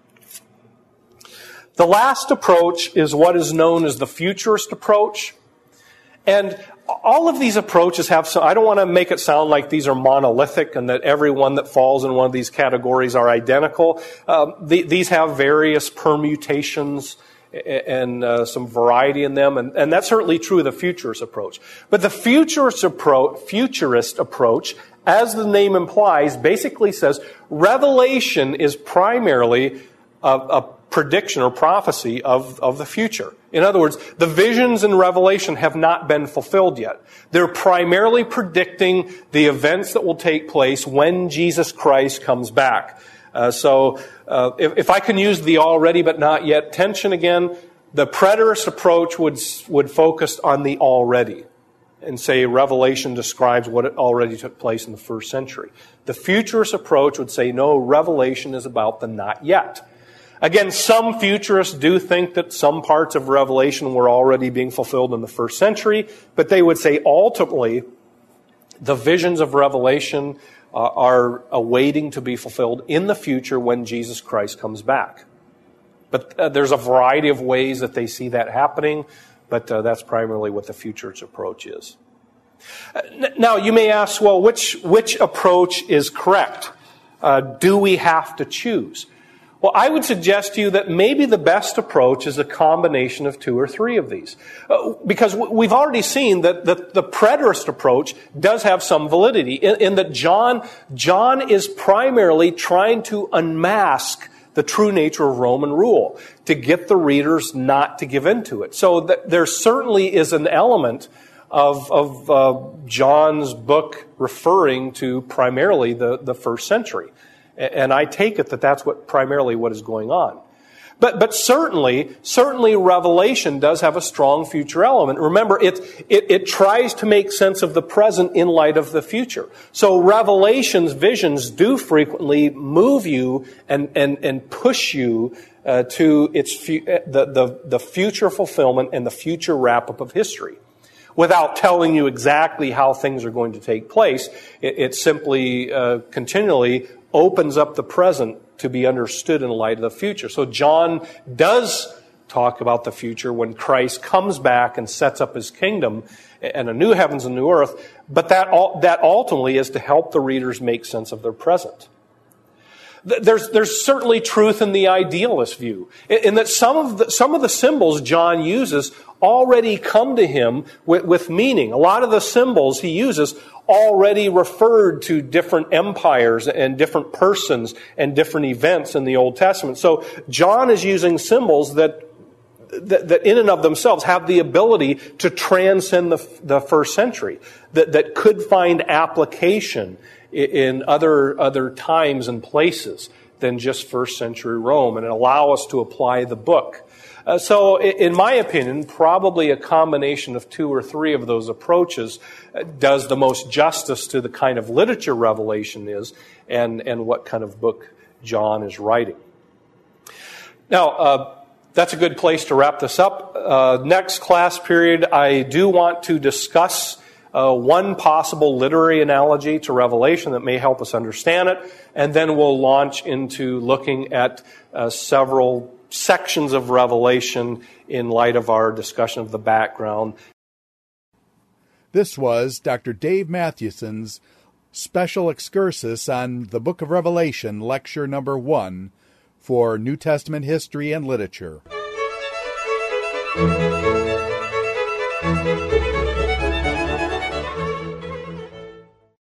The last approach is what is known as the futurist approach. And all of these approaches have I don't want to make it sound like these are monolithic and that everyone that falls in one of these categories are identical. These have various permutations and some variety in them, and that's certainly true of the futurist approach. But the futurist approach, as the name implies, basically says Revelation is primarily a prediction or prophecy of the future. In other words, the visions in Revelation have not been fulfilled yet. They're primarily predicting the events that will take place when Jesus Christ comes back. So if I can use the already but not yet tension again, the preterist approach would focus on the already and say Revelation describes what already took place in the 1st century. The futurist approach would say, no, Revelation is about the not yet. Again, some futurists do think that some parts of Revelation were already being fulfilled in the 1st century, but they would say ultimately the visions of Revelation are awaiting to be fulfilled in the future when Jesus Christ comes back. But there's a variety of ways that they see that happening, but that's primarily what the futurist approach is. Now, you may ask, well, which approach is correct? Do we have to choose? Well, I would suggest to you that maybe the best approach is a combination of 2 or 3 of these. Because we've already seen that the preterist approach does have some validity in that John is primarily trying to unmask the true nature of Roman rule, to get the readers not to give in to it. So there certainly is an element of John's book referring to primarily the 1st century. And I take it that that's primarily what is going on. But certainly Revelation does have a strong future element. Remember, it tries to make sense of the present in light of the future. So Revelation's visions do frequently move you and push you to the future fulfillment and the future wrap-up of history. Without telling you exactly how things are going to take place, it simply continually opens up the present to be understood in light of the future. So John does talk about the future when Christ comes back and sets up his kingdom and a new heavens and new earth, but that ultimately is to help the readers make sense of their present. there's certainly truth in the idealist view, in that some of the symbols John uses already come to him with meaning. A lot of the symbols he uses already referred to different empires and different persons and different events in the Old Testament. So John is using symbols that in and of themselves have the ability to transcend the first century, that could find application in other times and places than just first century Rome, and allow us to apply the book. So in my opinion, probably a combination of 2 or 3 of those approaches does the most justice to the kind of literature Revelation is and what kind of book John is writing. Now, that's a good place to wrap this up. Next class period, I do want to discuss one possible literary analogy to Revelation that may help us understand it, and then we'll launch into looking at several sections of Revelation in light of our discussion of the background. This was Dr. Dave Mathewson's special excursus on the Book of Revelation, lecture number 1 for New Testament History and Literature.